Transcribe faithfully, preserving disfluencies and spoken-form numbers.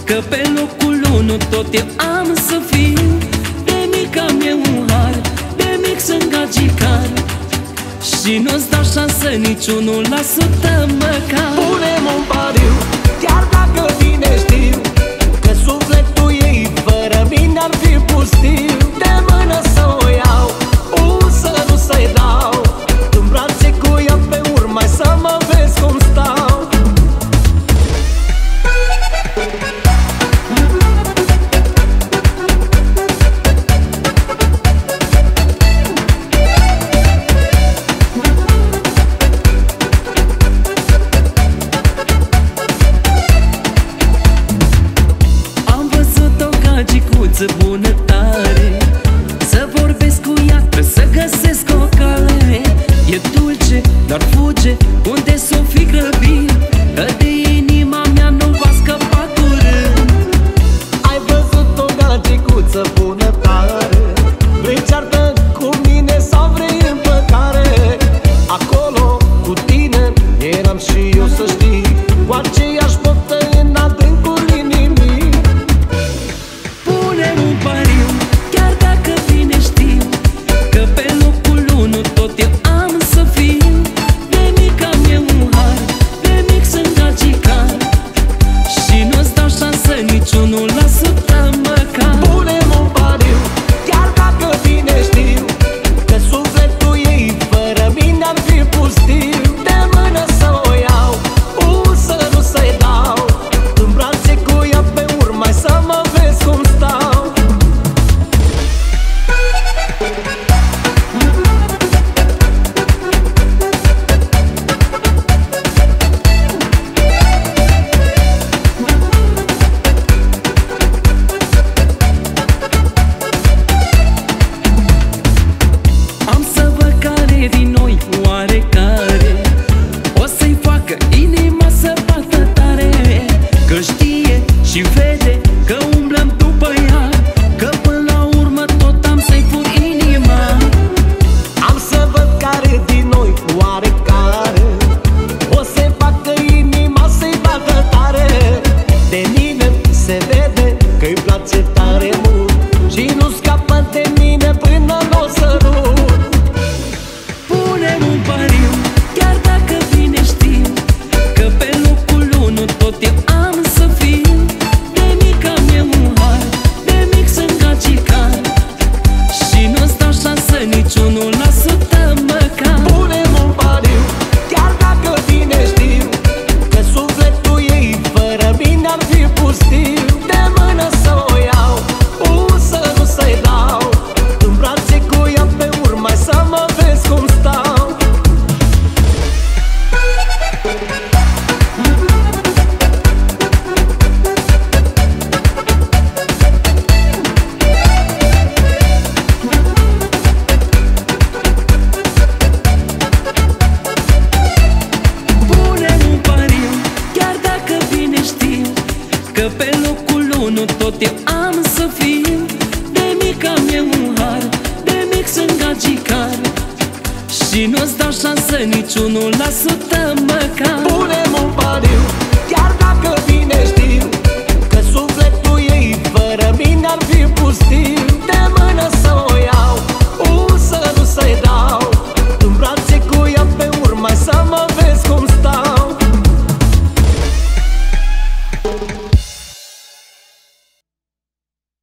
că pe locul unu tot eu am să fiu. De mic am eu un har, de mic sunt gagicar, și nu-ți dau șansă niciunul la sută măcar. Punem un pariu, chiar dacă bine știu că sufletul ei fără mine ar fi pustiu. De mână să o iau, un să nu să-i dau, în brațe cu ea pe urmă să mă vezi cum stau. Gagicuță bună tare, să vorbesc cu ea, trebuie să găsesc o cale. E dulce, dar fuge unde s-o fi grăbit, că de inima mea nu va scăpa curând. Ai văzut o gagicuță bună tare, vrei ceartă cu mine sau vrei împăcare? Acolo cu tine eram și eu, să știi, cu aceeași botă în adâncul inimii. Punem un pariu, chiar dacă bine știu că pe locul unu tot eu am să fiu. De mic am eu un har, de mic sunt gagicar, și nu-ți dau șansă niciunul la sută măcar. Punem un pariu, chiar dacă bine știu că sufletul ei fără mine ar fi pustiu. De mână să o iau, un să nu să-i dau, în brațe cu ea pe urmă să mă vezi cum stau. Am să văd care din noi oarecare o să-i facă inima să bată tare, că știe și vede că umblăm după ea, că până la urmă tot am să-i fur inima. Am să văd care din noi oarecare o să-i facă inima să-i bată tare. De mine se vede că-i place tare mult și nu scapă de mine până n-o sărut. Punem un pariu, chiar dacă bine știu că pe locul unu tot eu am să fiu. De mic am eu un har, de mic sunt gagicar, și nu-ți dau șansă niciunul la sută măcar. Punem un pariu, chiar dacă bine știu că sufletul ei fără mine ar fi pustiu. De mână să o iau, un să nu să-i dau, în brațe cu ea pe urmă să mă vezi cum stau. Punem un pariu, chiar dacă bine știu că pe locul unu tot eu am să fiu. De mic am eu un har, de mic sunt gagicar, și nu-ți dau șansă niciunul la sută măcar. Punem un pariu,